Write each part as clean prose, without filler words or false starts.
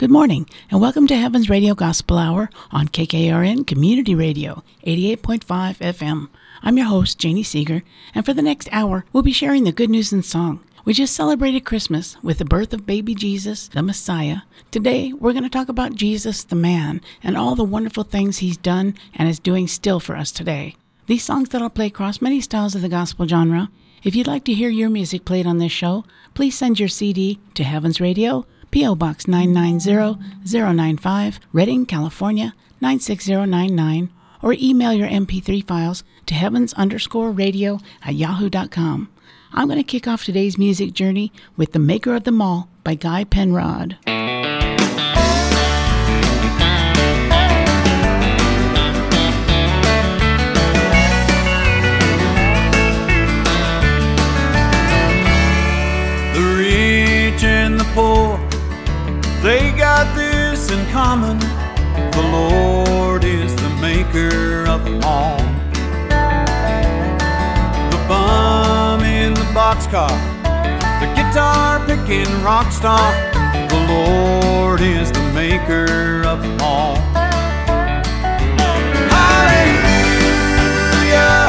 Good morning, and welcome to Heaven's Radio Gospel Hour on KKRN Community Radio, 88.5 FM. I'm your host, Janie Seeger, and for the next hour, we'll be sharing the good news in song. We just celebrated Christmas with the birth of baby Jesus, the Messiah. Today, we're going to talk about Jesus, the man, and all the wonderful things he's done and is doing still for us today. These songs that I'll play cross many styles of the gospel genre. If you'd like to hear your music played on this show, please send your CD to Heaven's Radio, P.O. Box 990095, Redding, California, 96099, or email your MP3 files to heavens_radio@yahoo.com. I'm going to kick off today's music journey with The Maker of Them All by Guy Penrod. The rich and the poor, they got this in common. The Lord is the maker of them all. The bum in the boxcar, the guitar-picking rock star, the Lord is the maker of them all. Hallelujah,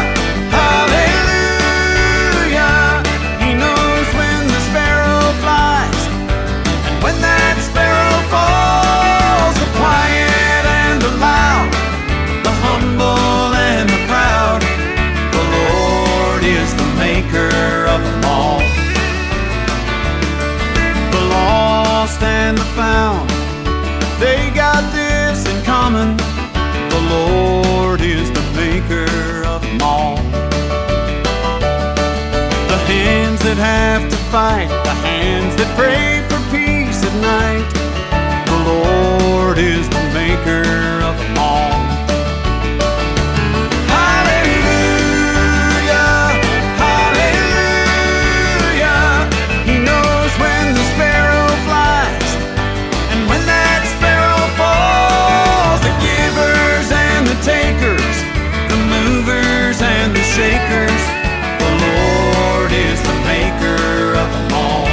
hallelujah. He knows when the sparrow flies and when that sparrow falls. The quiet and the loud, the humble and the proud, the Lord is the maker of them all. The lost and the found, they got this in common. The Lord is the maker of them all. The hands that have to fight, the hands that pray for peace at night, the Lord is the maker of them all. Hallelujah, hallelujah. He knows when the sparrow flies and when that sparrow falls. The givers and the takers, the movers and the shakers, the Lord is the maker of them all.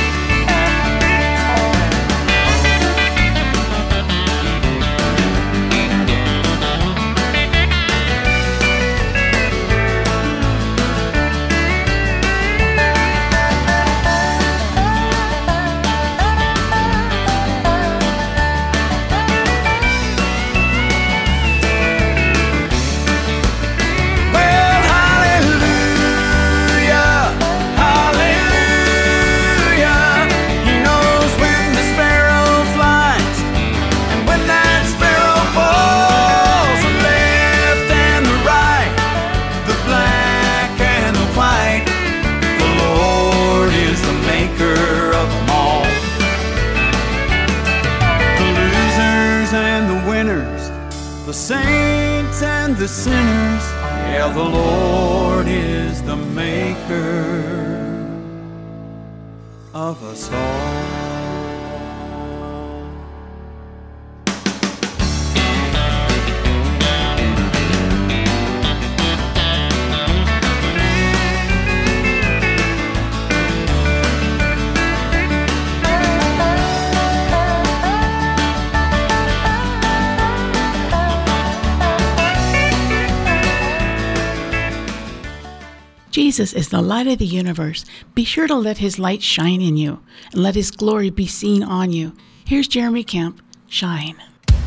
Saints and the sinners, yeah, the Lord is the maker of us all. Jesus is the light of the universe. Be sure to let his light shine in you, and let his glory be seen on you. Here's Jeremy Camp, Shine.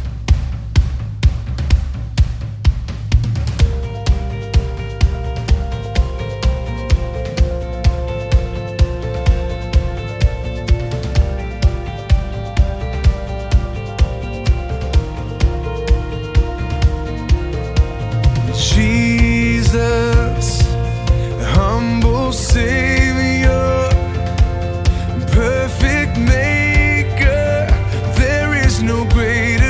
Jesus, humble Savior, perfect Maker, there is no greater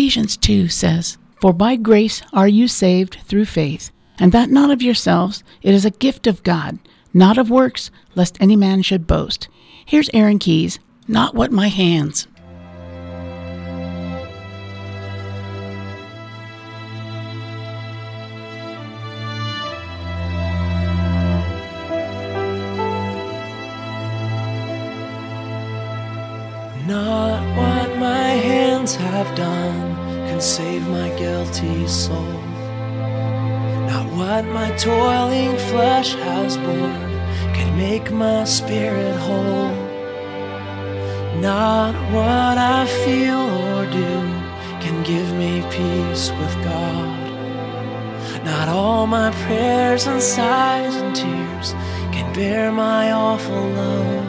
Ephesians 2 says, "For by grace are you saved through faith, and that not of yourselves, it is a gift of God, not of works, lest any man should boast." Here's Aaron Keyes, "Not What My Hands." Not what my hands have done can save my guilty soul. Not what my toiling flesh has borne can make my spirit whole. Not what I feel or do can give me peace with God. Not all my prayers and sighs and tears can bear my awful load.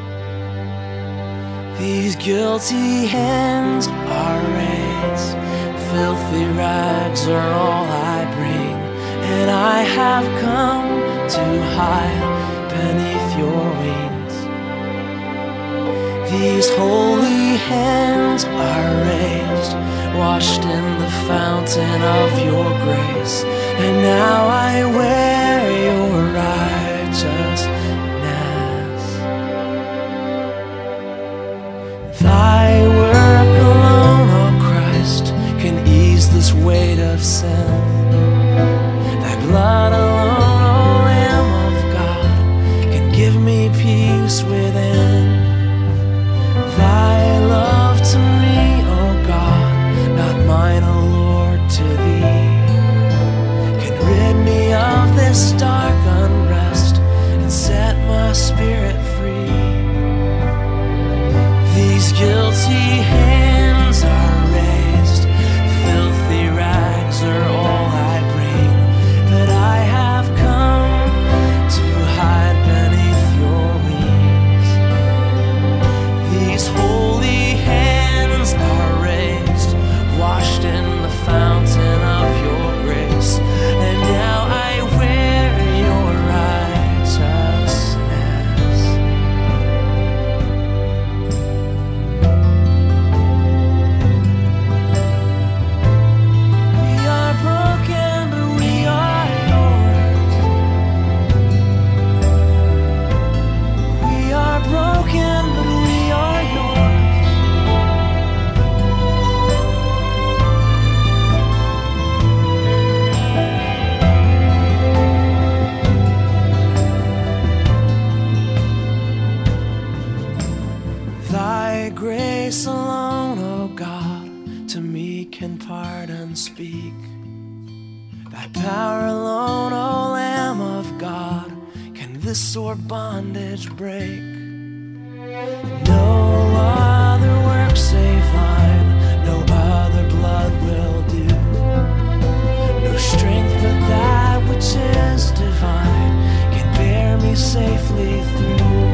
These guilty hands are raised, filthy rags are all I bring, and I have come to hide beneath your wings. These holy hands are raised, washed in the fountain of your grace, and now I wear your righteousness. Thy work alone, O Christ, can ease this weight of sin. Thy blood alone, O Lamb of God, can give me peace within. Thy love to me, O God, not mine, O Lord, to thee, can rid me of this dark unrest and set my spirit free. These guilty hands are raised, filthy rags are all I bring, but I have come to hide beneath your wings. These holy hands are raised, washed in the fountain of your grace, and now I wear your righteousness. Thy grace alone, O God, to me can pardon speak. Thy power alone, O Lamb of God, can this sore bondage break. No other work save thine, no other blood will do. No strength but that which is divine can bear me safely through.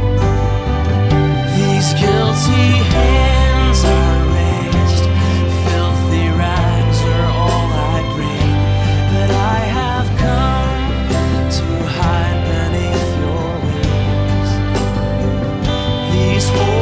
These guilty hands are raised, filthy rags are all I bring, but I have come to hide beneath your wings. These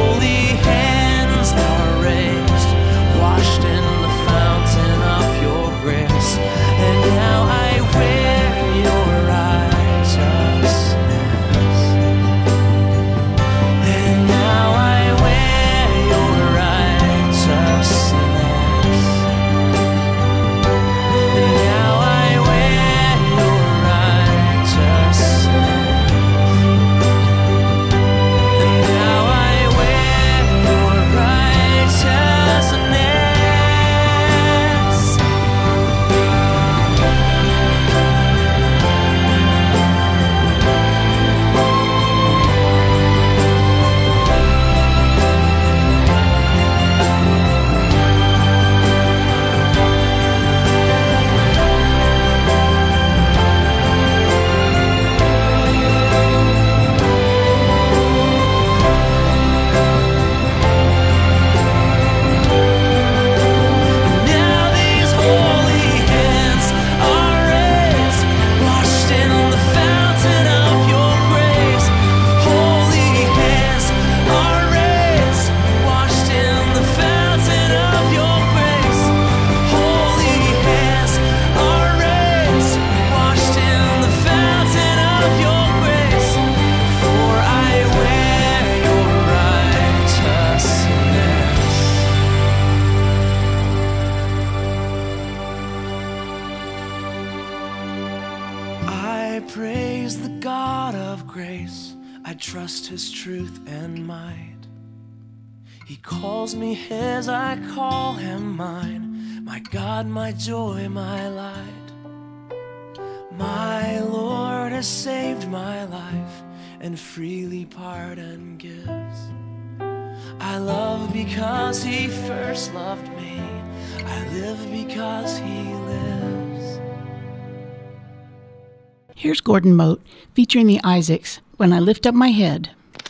I praise the God of grace. I trust his truth and might. He calls me his, I call him mine. My God, my joy, my light. My Lord has saved my life and freely pardon gives. I love because he first loved me. I live because he lives. Here's Gordon Mote featuring the Isaacs, When I Lift Up My Head.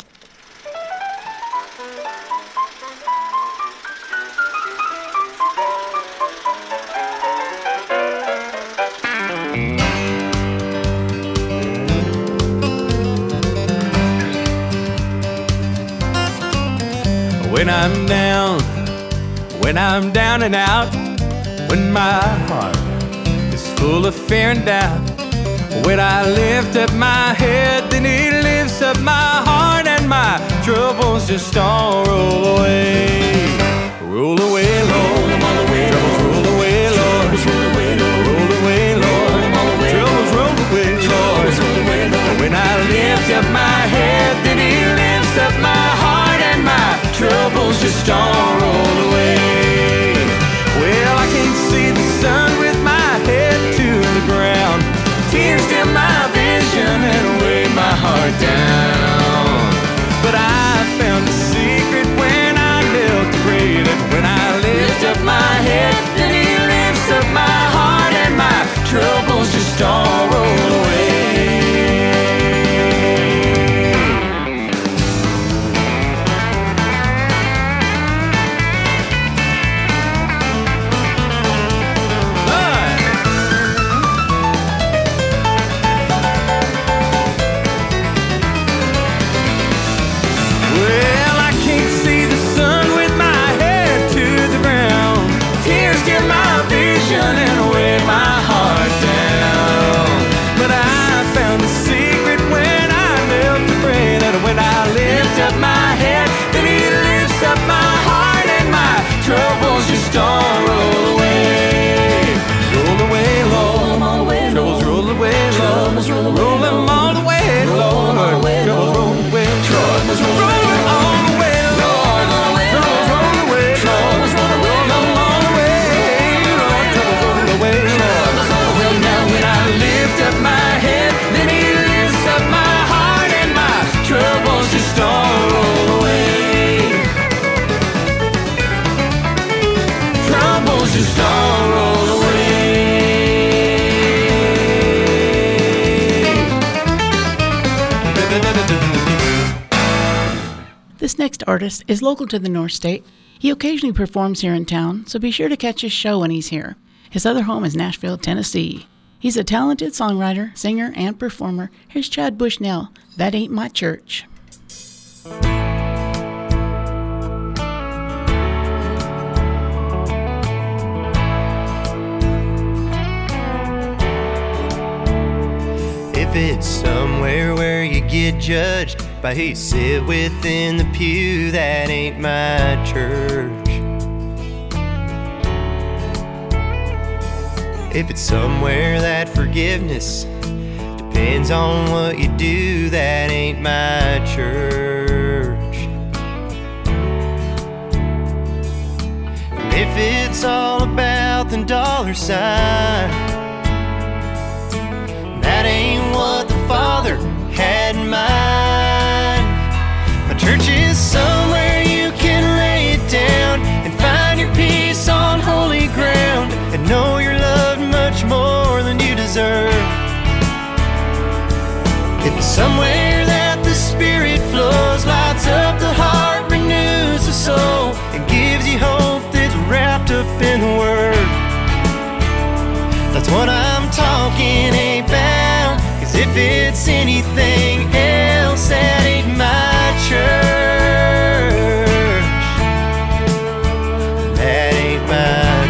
When I'm down and out, when my heart is full of fear and doubt, when I lift up my head, then he lifts up my heart, and my troubles just all roll away. Roll away, Lord. Troubles roll away, Lord. Roll away, Lord. Troubles roll away, Lord. When I lift up my head, then he lifts up my heart, and my troubles just all roll away. Well, I can't see the sun with my head to the ground. Tears dim my vision and weigh my heart down. But I found a secret when I knelt to pray, that when I lift up my head, then he lifts up my heart, and my troubles just all roll away. Troubles just all roll away. Roll away, Lord. Troubles roll away, Lord. Roll them all away, Lord. Troubles roll away. Troubles roll all away, Lord. Troubles roll away, Lord. Roll them all away, Lord. Troubles roll away, Lord. Well, now when I lift up my head, then he lifts up my heart, and my troubles just all roll away. Just all roll away. This next artist is local to the North State. He occasionally performs here in town, so be sure to catch his show when he's here. His other home is Nashville, Tennessee. He's a talented songwriter, singer, and performer. Here's Chad Bushnell, That Ain't My Church. If it's somewhere where you get judged by who you sit within the pew, that ain't my church. If it's somewhere that forgiveness depends on what you do, that ain't my church. And if it's all about the dollar sign, that ain't what the Father had in mind. My church is somewhere you can lay it down and find your peace on holy ground, and know you're loved much more than you deserve. If it's somewhere that the Spirit flows, lights up the heart, renews the soul, and gives you hope that's wrapped up in the Word, that's what I'm talking about. 'Cause if it's anything else, that ain't my church. That ain't my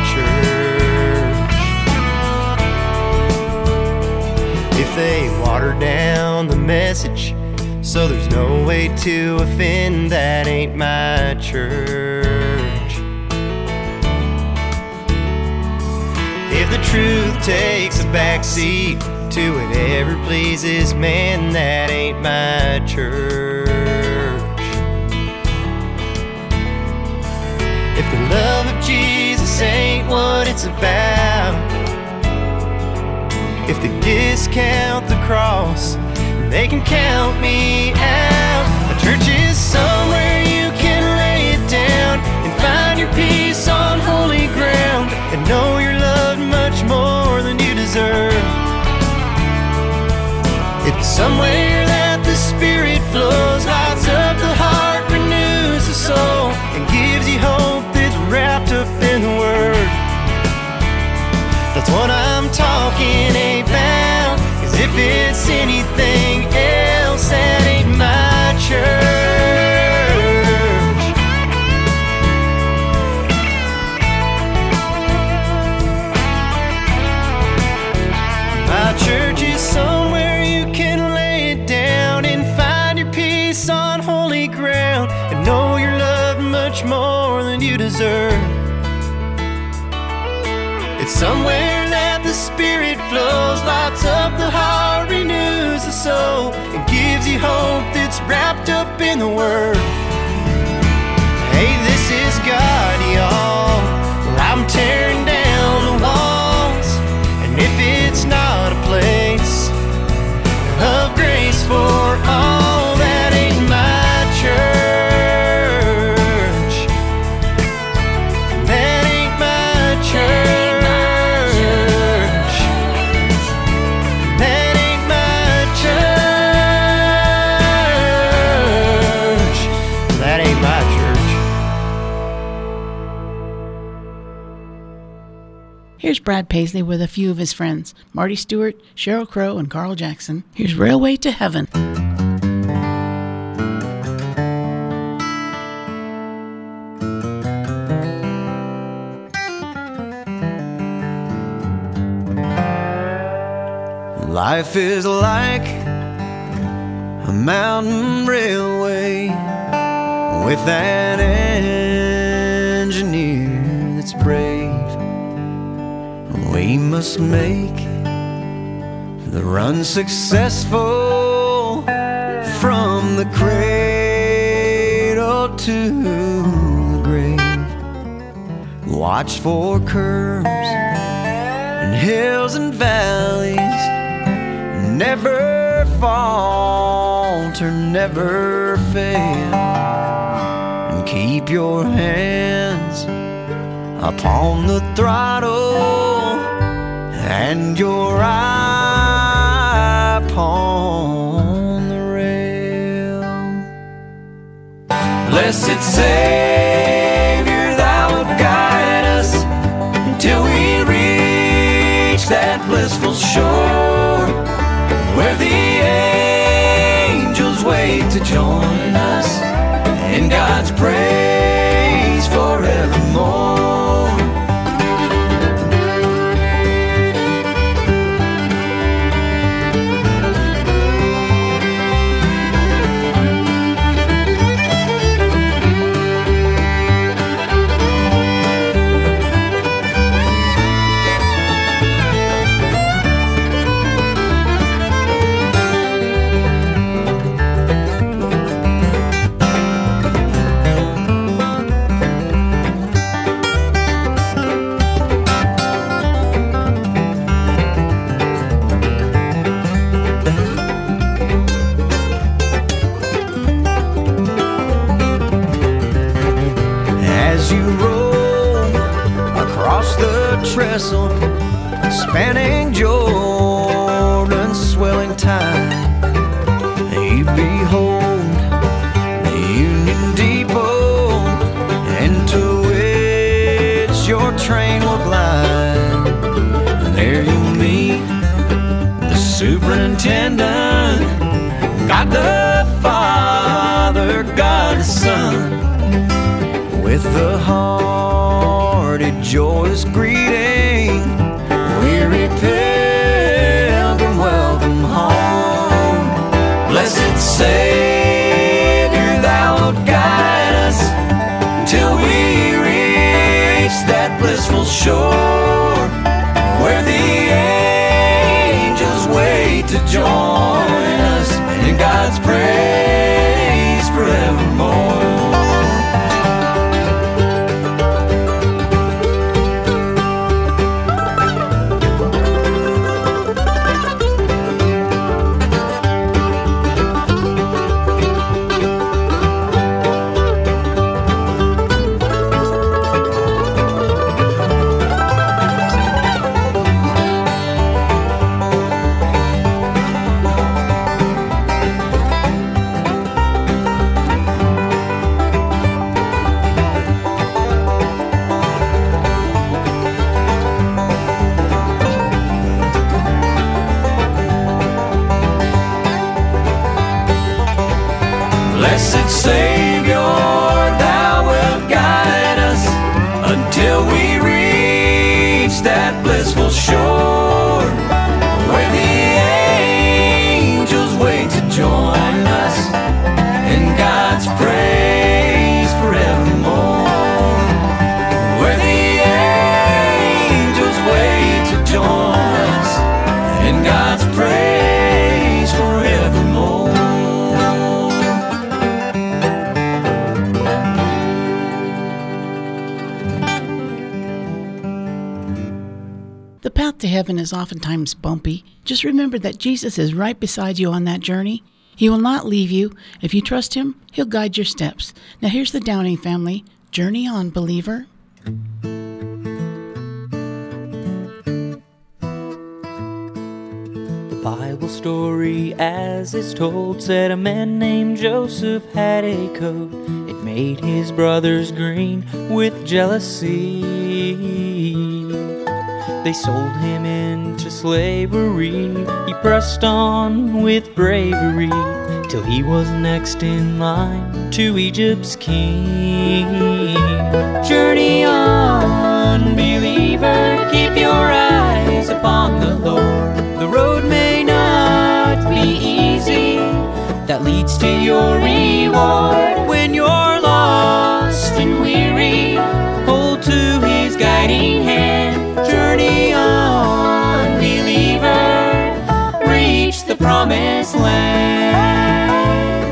church. If they water down the message so there's no way to offend, that ain't my church. If the truth takes a backseat to whatever pleases man, that ain't my church. If the love of Jesus ain't what it's about, if they discount the cross, they can count me out. A church is somewhere you can lay it down and find your peace on holy ground, and know you're loved much more than you deserve. It's somewhere that the Spirit flows, lights up the heart, renews the soul, and gives you hope that's wrapped up in the Word. That's what I'm talking about, 'cause if it's anything else, that ain't my church. My church is somewhere you can lay it down and find your peace on holy ground, and know you're loved much more than you deserve. It's somewhere that the Spirit flows, lights up the heart, renews the soul, and gives you hope that's wrapped up in the Word. Hey, this is God, y'all. Well, I'm tearing down the walls, and if it's not a place of grace for all, that ain't my church. That ain't my church. Here's Brad Paisley with a few of his friends, Marty Stewart, Sheryl Crow, and Carl Jackson. Here's Railway to Heaven. Life is like a mountain railway with an engineer that's brave. We must make the run successful from the cradle to the grave. Watch for curves and hills and valleys. Never falter, never fail, and keep your hands upon the throttle and your eye upon the rail. Blessed Savior, thou wilt guide us until we reach that blissful shore, where the angels wait to join us in God's praise forevermore. Trestle, spanning Jordan's swelling tide, you behold the Union Depot, into which your train will glide. And there you'll meet the superintendent, God the Father, God the Son, with the hearty, joyous greeting. Weary pilgrim, welcome home. Blessed Savior, thou wilt guide us till we reach that blissful shore, where the angels wait Blessed Savior, thou wilt guide us until we reach that blissful shore where the angels wait to join us in God's praise forevermore. Where the angels wait to join us in God's praise forevermore. The path to heaven is oftentimes bumpy. Just remember that Jesus is right beside you on that journey. He will not leave you. If you trust Him, He'll guide your steps. Now here's the Downing family. Journey on, believer. The Bible story as it's told said a man named Joseph had a coat. It made his brothers green with jealousy. They sold him into slavery. He pressed on with bravery till he was next in line to Egypt's king. Journey on, believer, keep your eyes upon the Lord. The road may not be easy, that leads to your reward. When you're lost and weary, hold to His guiding hand. Journey on, believer, reach the promised land.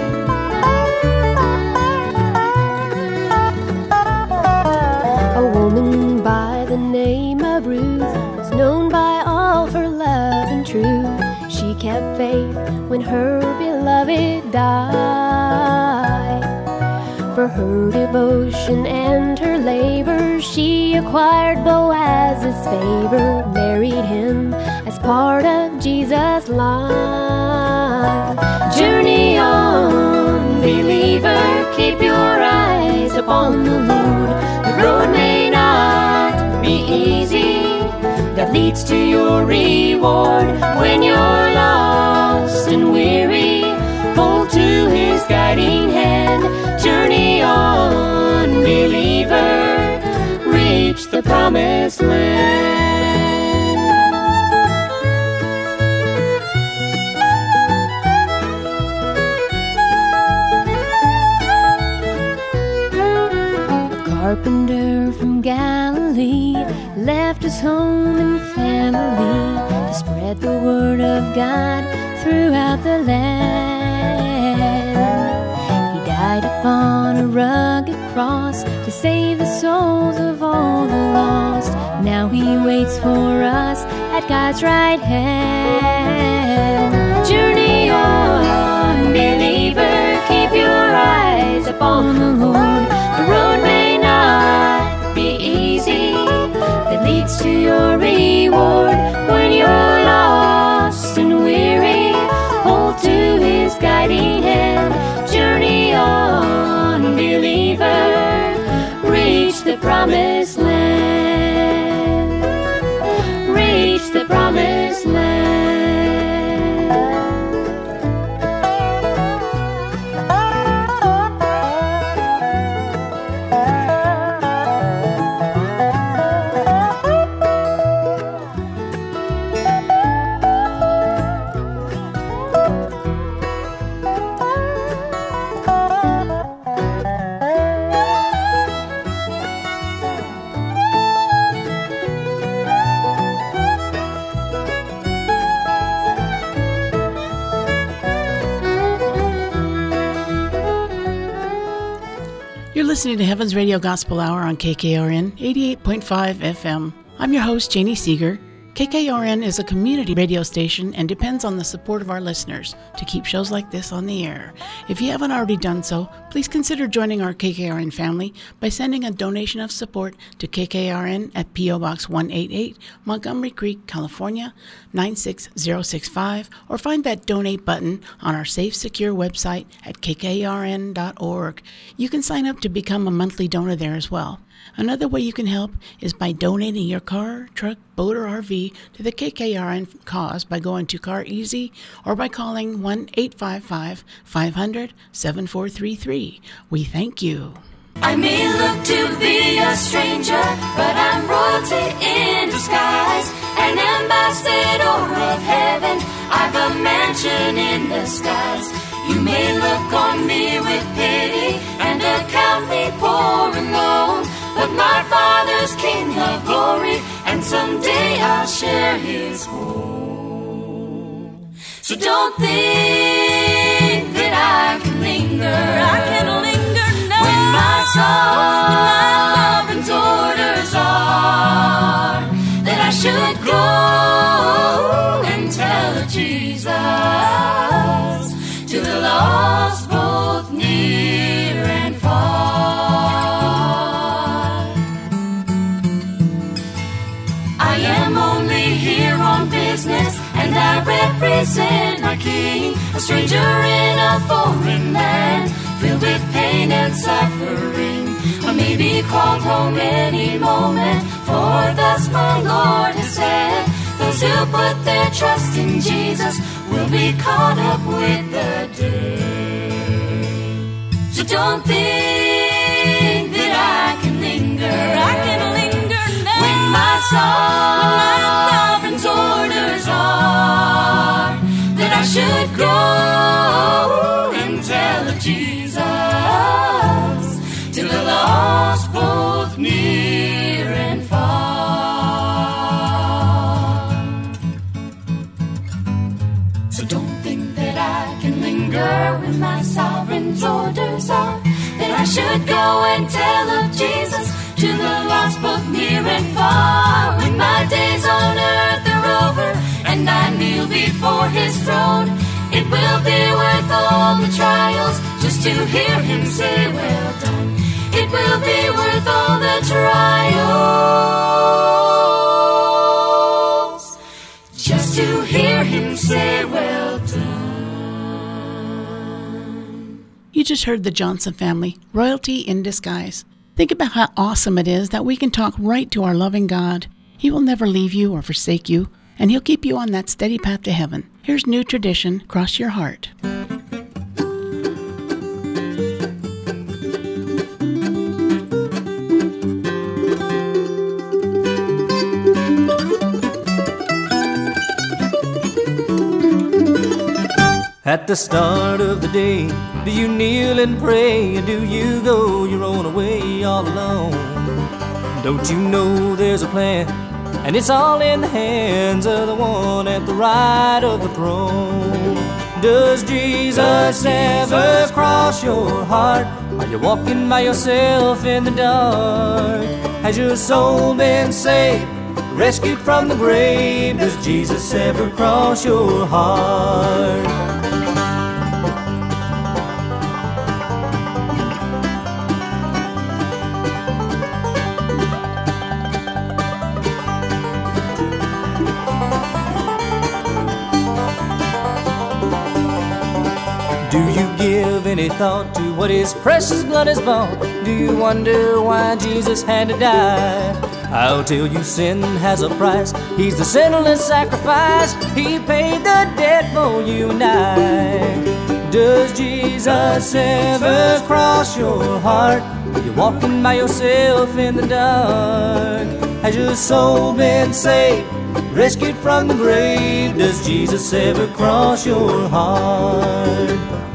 A woman by the name of Ruth was known by all for love and truth. She kept faith when her beloved died. For her devotion and her labor, she acquired Boaz's favor, married him as part of Jesus' life. Journey on, believer, keep your eyes upon the Lord. The road may not be easy, that leads to your reward. When you're lost and weary, hold to His guiding hand. Journey on, believer, reach the promised land. A carpenter from Galilee left his home and family to spread the word of God throughout the land. He died upon a rugged cross to save the souls of all the lost. Now He waits for us at God's right hand. Journey on, believer, keep your eyes upon the Lord. The road may not be easy, that leads to your reward. When you're lost and weary, hold to His guiding hand. Journey on, believer, reach the promised land. Reach the promised land. You're listening to Heaven's Radio Gospel Hour on KKRN 88.5 FM. I'm your host, Janie Seeger. KKRN is a community radio station and depends on the support of our listeners to keep shows like this on the air. If you haven't already done so, please consider joining our KKRN family by sending a donation of support to KKRN at P.O. Box 188, Montgomery Creek, California, 96065, or find that donate button on our safe, secure website at kkrn.org. You can sign up to become a monthly donor there as well. Another way you can help is by donating your car, truck, boat, or RV to the KKRN cause by going to Car Easy or by calling 1-855-500-7433. We thank you. I may look to be a stranger, but I'm royalty in disguise, an ambassador of heaven. I've a mansion in the skies. You may look on me with pity and account me poor and lone, but my Father's King of glory, and someday I'll share his home. So don't think that I can linger. I can linger now. When my sovereign's orders are that I should go and tell Jesus to the lost, both near and far. I am only here on business, and I represent my King, a stranger in a foreign land, filled with pain and suffering. I may be called home any moment, for thus my Lord has said, those who put their trust in Jesus will be caught up with the day. So don't think that I can linger. I can linger now. When my sovereign's orders are that I should go and tell of Jesus to the lost, both near and far. So don't think that I can linger when my sovereign's orders are that I should go and tell of Jesus to the lost, both near and far. When my days on earth are over and I kneel before his throne, it will be worth all the trials just to hear him say, well done. It will be worth all the trials just to hear him say, well done. You just heard the Johnson family, royalty in disguise. Think about how awesome it is that we can talk right to our loving God. He will never leave you or forsake you, and he'll keep you on that steady path to heaven. Here's New Tradition, Cross Your Heart. At the start of the day, do you kneel and pray, or do you go your own way all alone? Don't you know there's a plan, and it's all in the hands of the one at the right of the throne? Does Jesus ever cross your heart? Are you walking by yourself in the dark? Has your soul been saved, rescued from the grave? Does Jesus ever cross your heart? Do you give any thought to what his precious blood has bought? Do you wonder why Jesus had to die? I'll tell you, sin has a price. He's the sinless sacrifice. He paid the debt for you and I. Does Jesus ever cross your heart? Are you walking by yourself in the dark? Has your soul been saved, rescued from the grave? Does Jesus ever cross your heart?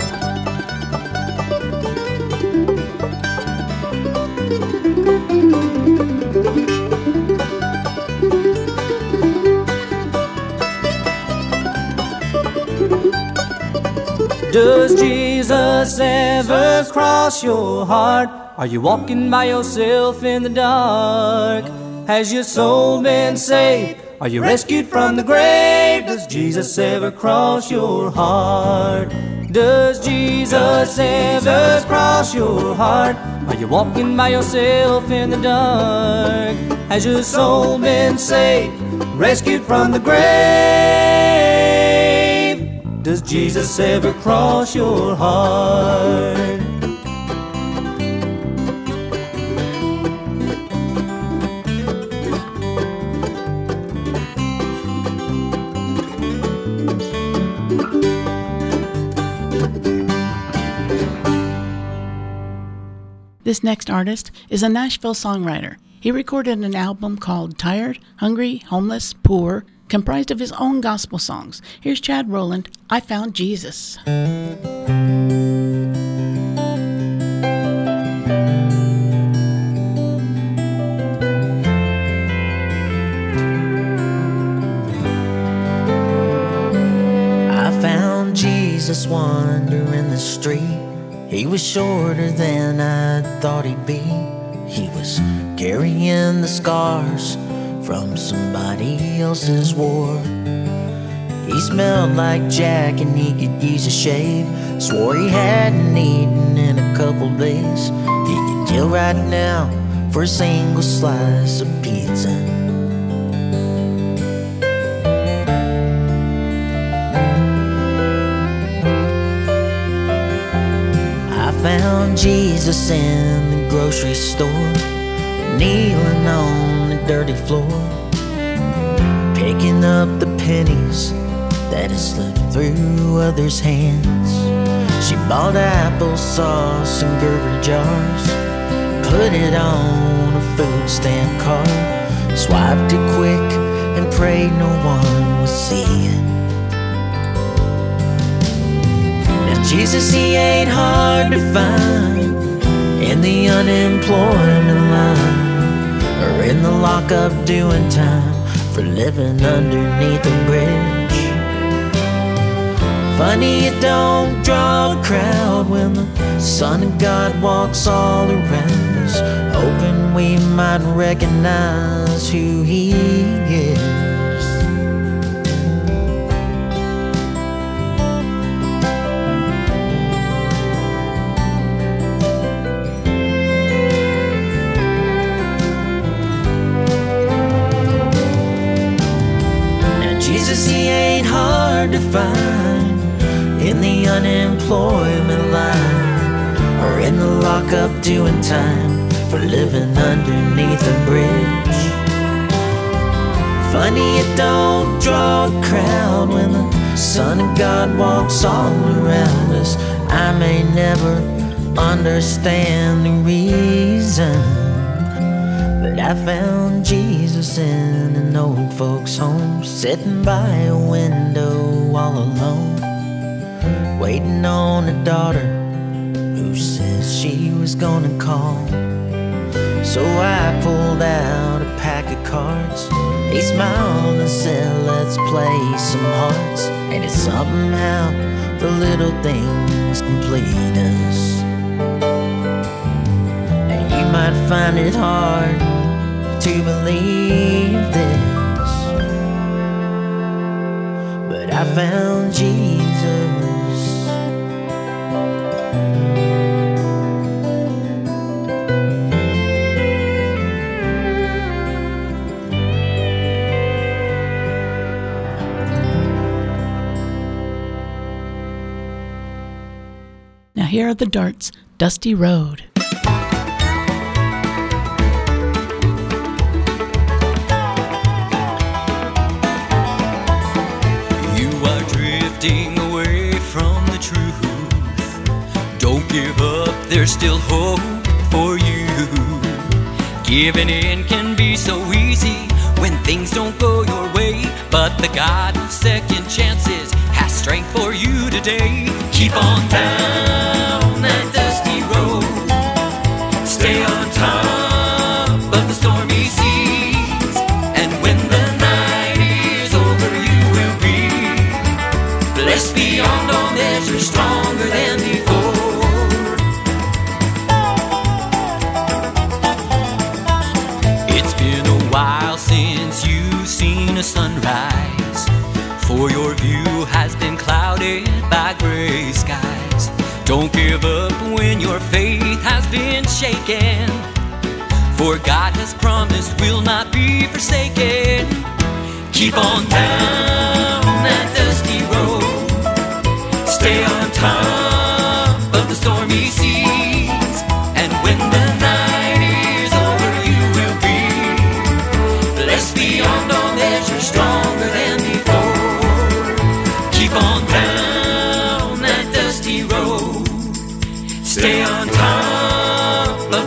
Does Jesus ever cross your heart? Are you walking by yourself in the dark? Has your soul been saved? Are you rescued from the grave? Does Jesus ever cross your heart? Does Jesus ever cross your heart? Are you walking by yourself in the dark? Has your soul been saved, rescued from the grave? Does Jesus ever cross your heart? This next artist is a Nashville songwriter. He recorded an album called Tired, Hungry, Homeless, Poor, comprised of his own gospel songs. Here's Chad Rowland, I Found Jesus. Jesus wandering the street. He was shorter than I thought he'd be. He was carrying the scars from somebody else's war. He smelled like Jack and he could use a shave. Swore he hadn't eaten in a couple days. He could kill right now for a single slice of pizza. Found Jesus in the grocery store, kneeling on the dirty floor, picking up the pennies that had slipped through others' hands. She bought applesauce in Gerber jars, put it on a food stamp card, swiped it quick and prayed no one would see it. Jesus, he ain't hard to find in the unemployment line or in the lockup doing time for living underneath a bridge. Funny it don't draw a crowd when the Son of God walks all around us, hoping we might recognize who he is. Jesus, he ain't hard to find in the unemployment line or in the lockup doing time for living underneath a bridge. Funny it don't draw a crowd when the Son of God walks all around us. I may never understand the reason, but I found Jesus in an old folks' home, sitting by a window all alone, waiting on a daughter who says she was gonna call. So I pulled out a pack of cards. He smiled and said, let's play some hearts. And it's something how the little things complete us. Now you might find it hard to believe this, but I found Jesus. Now here are the Darts, Dusty Road. Away from the truth, don't give up, there's still hope for you. Giving in can be so easy when things don't go your way, but the God of second chances has strength for you today. Keep on down that dusty road, stay on top of the stormy seas, and when the night is over you will be blessed beyond all measure, stronger than before. It's been a while since you've seen a sunrise, for your view has been clouded by gray skies. Don't give up when your faith has been shaken, for God has promised we'll not be forsaken. Keep on down that dusty road, stay on top of the stormy seas, and when the night is over you will be blessed beyond all measure, stronger than before. Keep on down that dusty road, stay on top of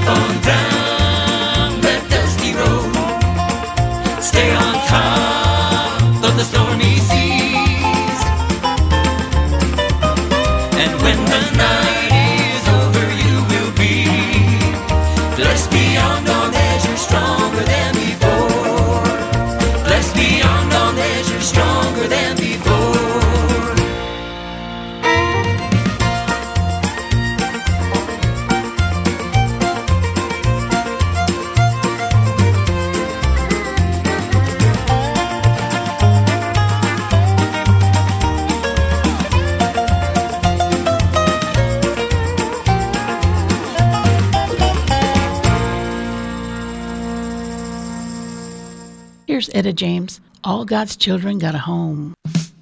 Keep on down that dusty road. Stay on top of the stormy seas. And when the night is over, you will be blessed beyond all measure, stronger than before. Blessed beyond all measure, stronger than before. Here's Etta James, All God's Children Got a Home.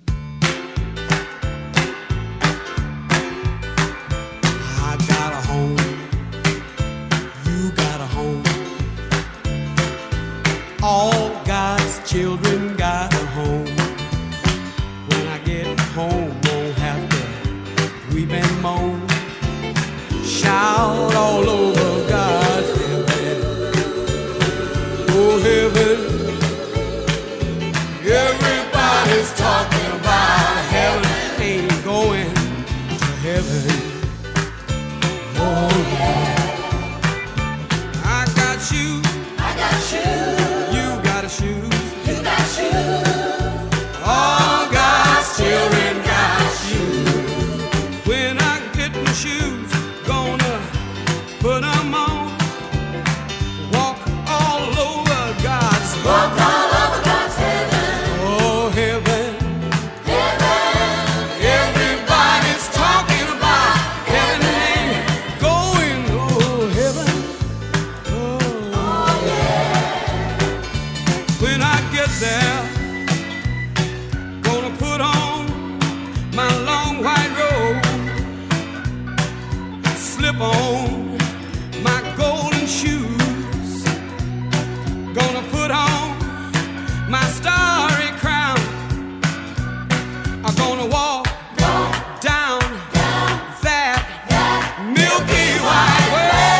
I got a home, you got a home. All God's children got a home. When I get home, won't have to weep and moan. Shout all over God's heaven. Oh, heaven. Everybody's talking about heaven. Ain't going to heaven. Oh yeah. I got shoes. I got shoes. You got shoes. You got shoes. All God's children got shoes. When I get my shoes, gonna put 'em on. Walk all over God's heaven. Walk all over God's heaven. Oh heaven. Everybody's talking about heaven. Ain't going, oh heaven. Oh yeah. When I get there, gonna put on my long white robe, slip on my golden shoes, gonna put on my starry crown. I'm gonna walk down that milky white way.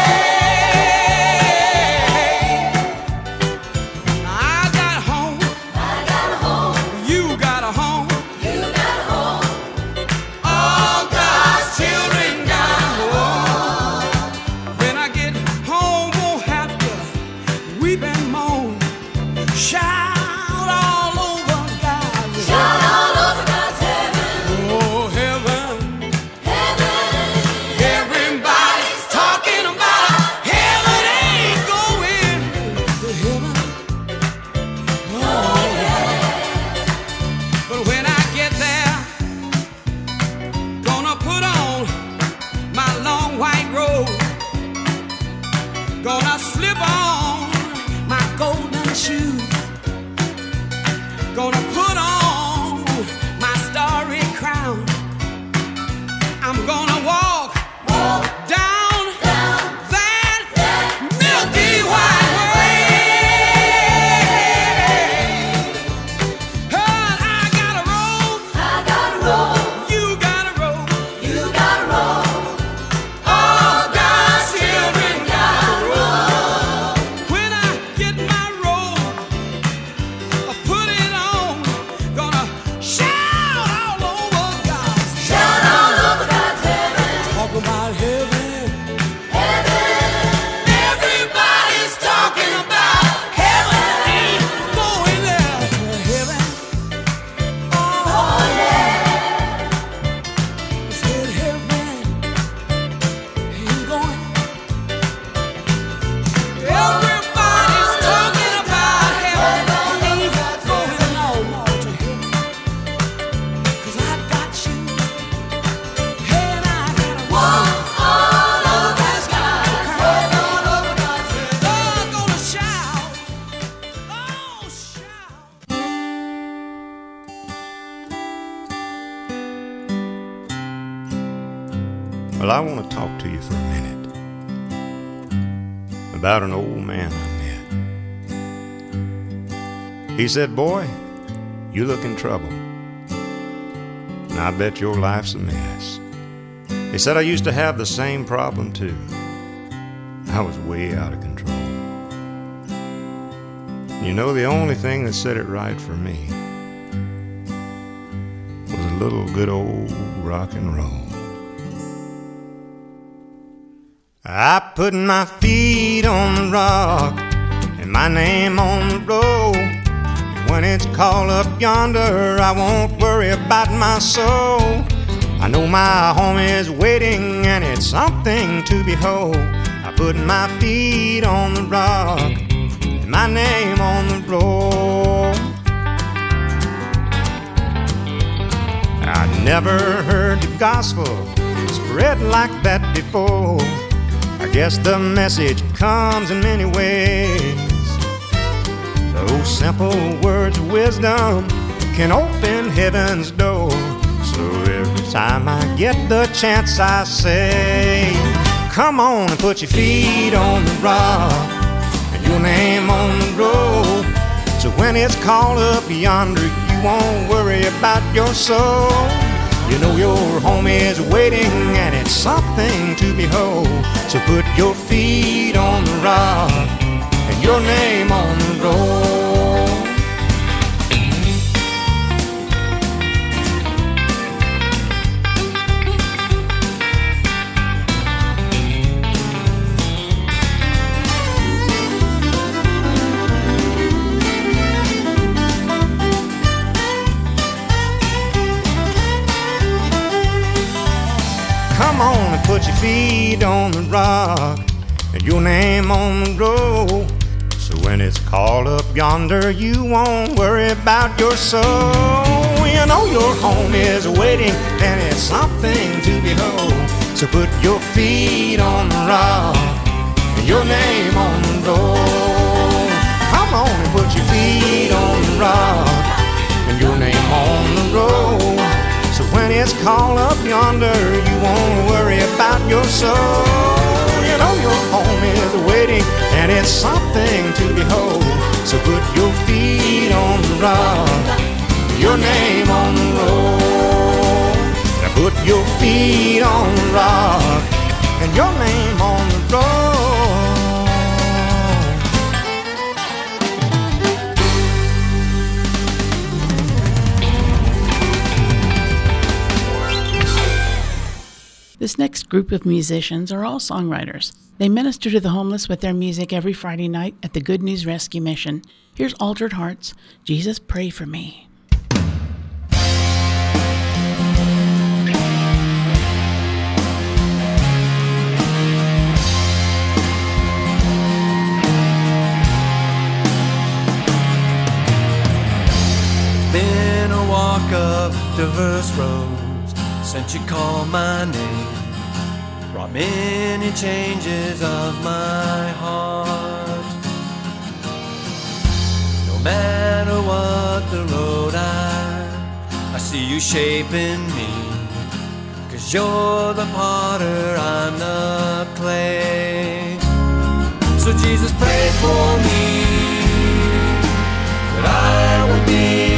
I got a home. I got a home. You got a home. You got a home. All God's children got a home. When I get home, won't have to weep and moan. Shout all over God's Shout all over God's heaven. oh heaven. Heaven. Everybody's talking about heaven. Ain't going to heaven. Oh yeah. But when I get there, gonna put on my long white robe, gonna slip on my golden shoes, gonna put on my starry crown. I'm gonna walk down that milky white way. I got a robe. I got a robe. You got a robe. You got a robe. All God's children Got a robe. When I get my robe, I put it on, gonna shout all over God's Shout all over God's heaven. talk about heaven. Heaven. Everybody's talking about heaven. Ain't going there to heaven. Oh yeah. Said heaven. Ain't going. Everybody's talking about heaven. Ain't going no more to heaven. 'Cause I got you. And I got a Walk all over God's heaven. All over God's heaven. I'm gonna shout. Oh, shout. Well, I want to talk to you for a minute about an old man I met. He said, "Boy, you look in trouble, and I bet your life's a mess." He said, "I used to have the same problem too. I was way out of control. You know, the only thing that set it right for me was a little good old rock and roll. I put my feet on the rock and my name on the road. When it's called up yonder, I won't worry about my soul. I know my home is waiting and it's something to behold. I put my feet on the rock and my name on the road. I'd never heard the gospel spread like that before. I guess the message comes in many ways. Those simple words of wisdom can open heaven's door. So every time I get the chance I say, come on and put your feet on the rock and your name on the road. So when it's called up yonder, you won't worry about your soul. You know your home is waiting and it's something to behold. So put your feet on the rock and your name on the road. Come on and put your feet on the rock and your name on the road. So when it's called up yonder, you won't worry about your soul. You know your home is waiting and it's something to behold. So put your feet on the rock and your name on the road. Come on and put your feet on the rock and your name on the road. So when it's called up yonder, you won't worry about your soul. You know your home is waiting and it's something to behold. So put your feet on the rock, your name on the road. Now put your feet on the rock and your name on the road. This next group of musicians are all songwriters. They minister to the homeless with their music every Friday night at the Good News Rescue Mission. Here's Altered Hearts, Jesus Pray For Me. It's been a walk of diverse roads since you called my name, brought many changes of my heart. No matter what the road I see you shaping me, 'cause you're the potter, I'm the clay. So Jesus, pray for me that I will be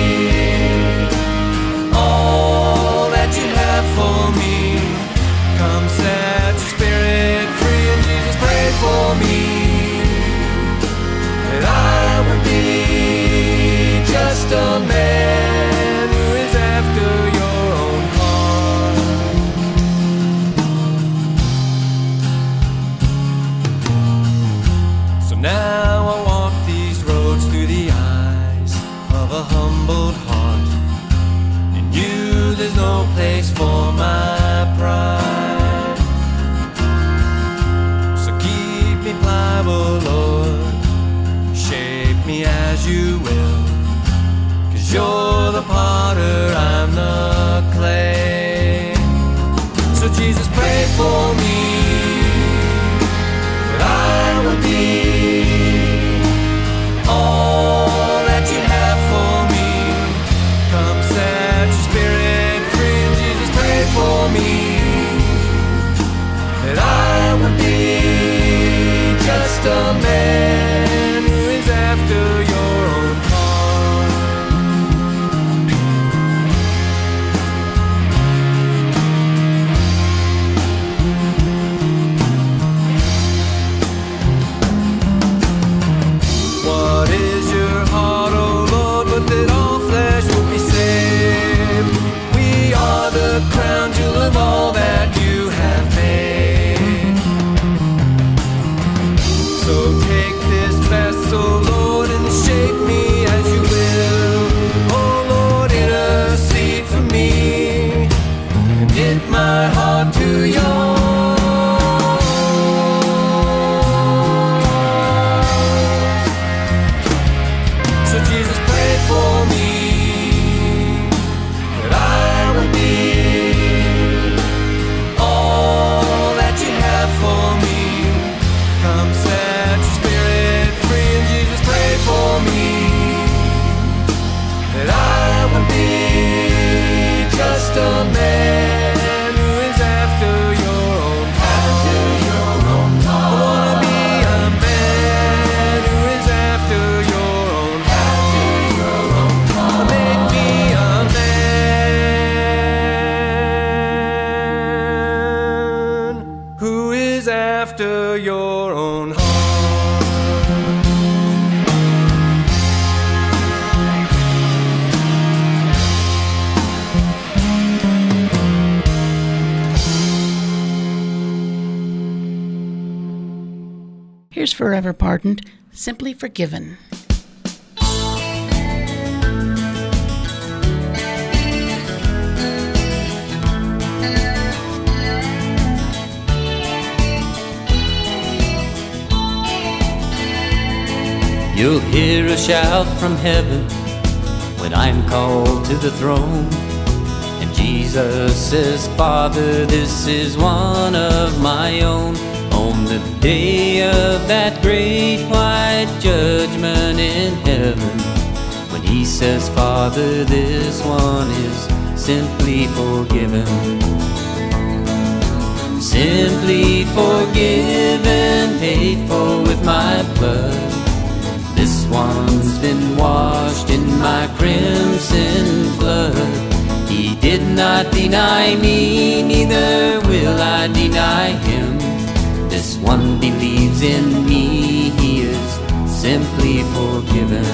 all that you have for me. Come set your spirit free, and Jesus, pray for me that I will be just a man who is after your own heart. So now I walk these roads through the eyes of a humbled heart. There's no place for my pride. So keep me pliable, Lord. Shape me as you will. 'Cause you're the potter, I'm the clay. So Jesus, pray for me that I will be all that you have for me. Come set your spirit for me, that I would be just a man who is after your own heart. after your own heart. Here's Forever Pardoned, Simply Forgiven. You'll hear a shout from heaven when I'm called to the throne. And Jesus says, Father, this is one of my own. On the day of that great white judgment in heaven, when he says, Father, this one is simply forgiven. Simply forgiven, paid for with my blood. This one's been washed in my crimson blood. He did not deny me, neither will I deny him. This one believes in me, he is simply forgiven.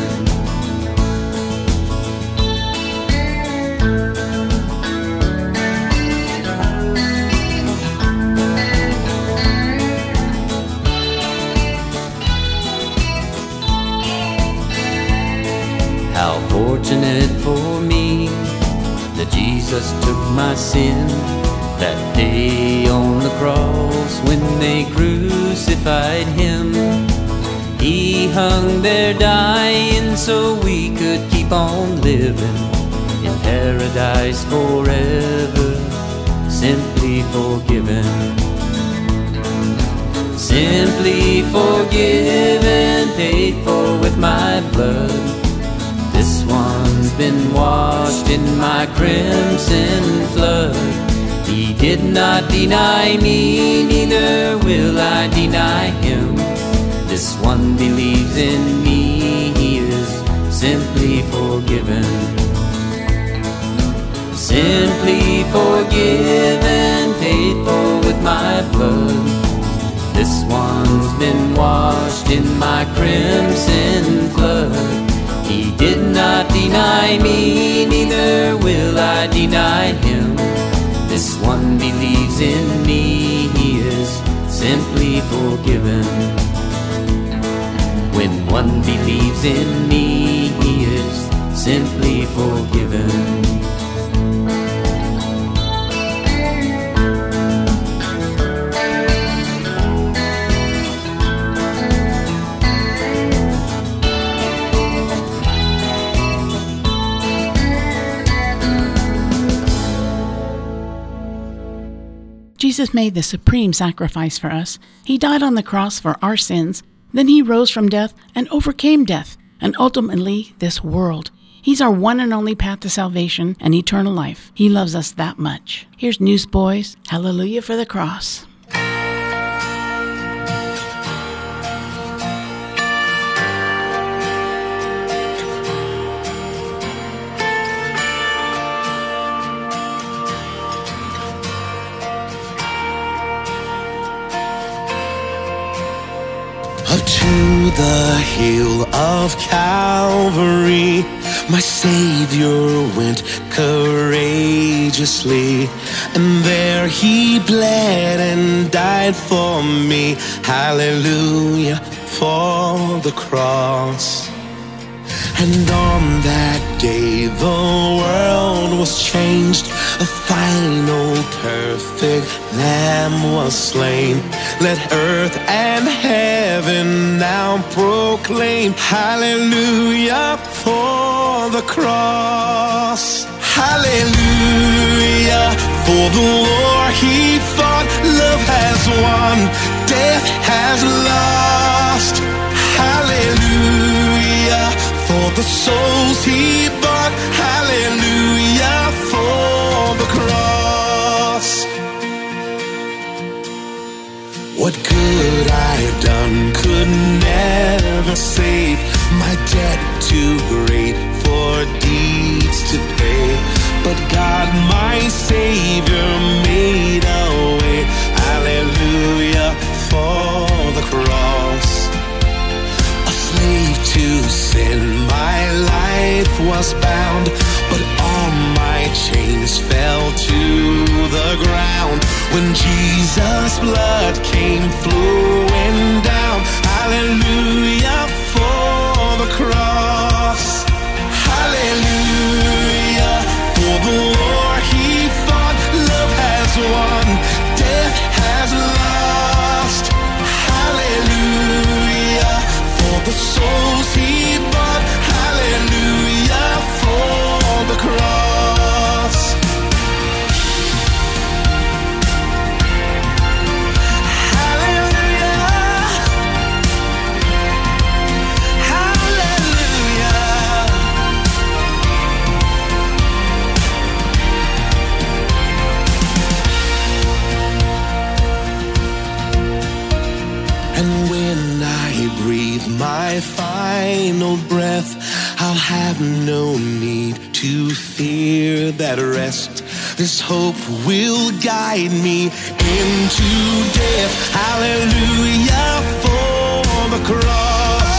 How fortunate for me that Jesus took my sin that day on the cross when they crucified him. He hung there dying so we could keep on living in paradise forever, simply forgiven. Simply forgiven, paid for with my blood. This one's been washed in my crimson flood. He did not deny me, neither will I deny him. This one believes in me, he is simply forgiven. Simply forgiven, paid for with my blood. This one's been washed in my crimson flood. He did not deny me, neither will I deny him. This one believes in me, he is simply forgiven. When one believes in me, he is simply forgiven. Jesus made the supreme sacrifice for us. He died on the cross for our sins. Then he rose from death and overcame death, and ultimately this world. He's our one and only path to salvation and eternal life. He loves us that much. Here's Newsboys, Hallelujah for the Cross. Up to the hill of Calvary, my Savior went courageously, and there he bled and died for me. Hallelujah for the cross. And on that day the world was changed. A final perfect Lamb was slain. Let earth and heaven now proclaim hallelujah for the cross. Hallelujah for the war he fought. Love has won, death has lost. Hallelujah for the souls he bought. Hallelujah for the cross. What good I've done could never save. My debt too great for deeds to pay. But God, my Savior, made a way. Hallelujah for was bound, but all my chains fell to the ground when Jesus' blood came flowing down. Hallelujah for the cross. Hallelujah for the war he fought. Love has won, death has lost. Hallelujah for the souls he bought. Hallelujah for the cross. My final breath, I'll have no need to fear that rest. This hope will guide me into death. Hallelujah for the cross.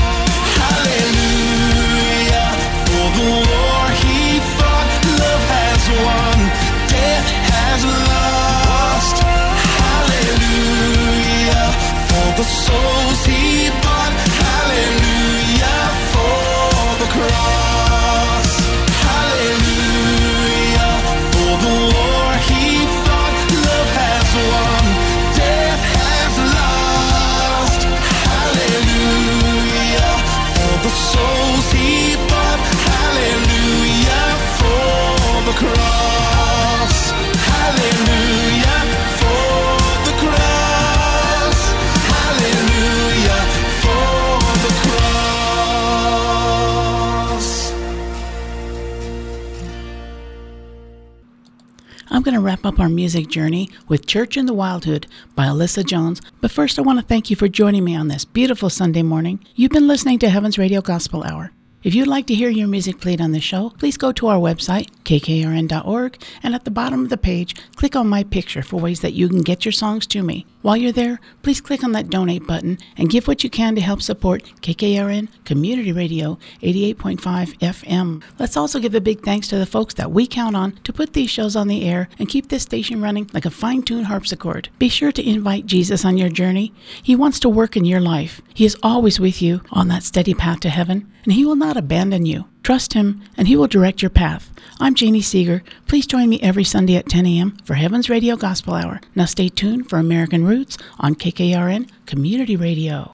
Hallelujah for the war he fought. Love has won, death has lost. Hallelujah for the souls he bought. Hallelujah for the cross. Hallelujah for the war he fought. Love has won, death has lost. Hallelujah for the souls he bought. Hallelujah for the cross. Hallelujah for the cross. Hallelujah for the cross. I'm going to wrap up our music journey with Church in the Wildwood by Alyssa Jones. But first, I want to thank you for joining me on this beautiful Sunday morning. You've been listening to Heaven's Radio Gospel Hour. If you'd like to hear your music played on the show, please go to our website, kkrn.org, and at the bottom of the page, click on my picture for ways that you can get your songs to me. While you're there, please click on that donate button and give what you can to help support KKRN Community Radio 88.5 FM. Let's also give a big thanks to the folks that we count on to put these shows on the air and keep this station running like a fine-tuned harpsichord. Be sure to invite Jesus on your journey. He wants to work in your life. He is always with you on that steady path to heaven, and he will not abandon you. Trust him, and he will direct your path. I'm Janie Seeger. Please join me every Sunday at 10 a.m. for Heaven's Radio Gospel Hour. Now stay tuned for American Roots on KKRN Community Radio.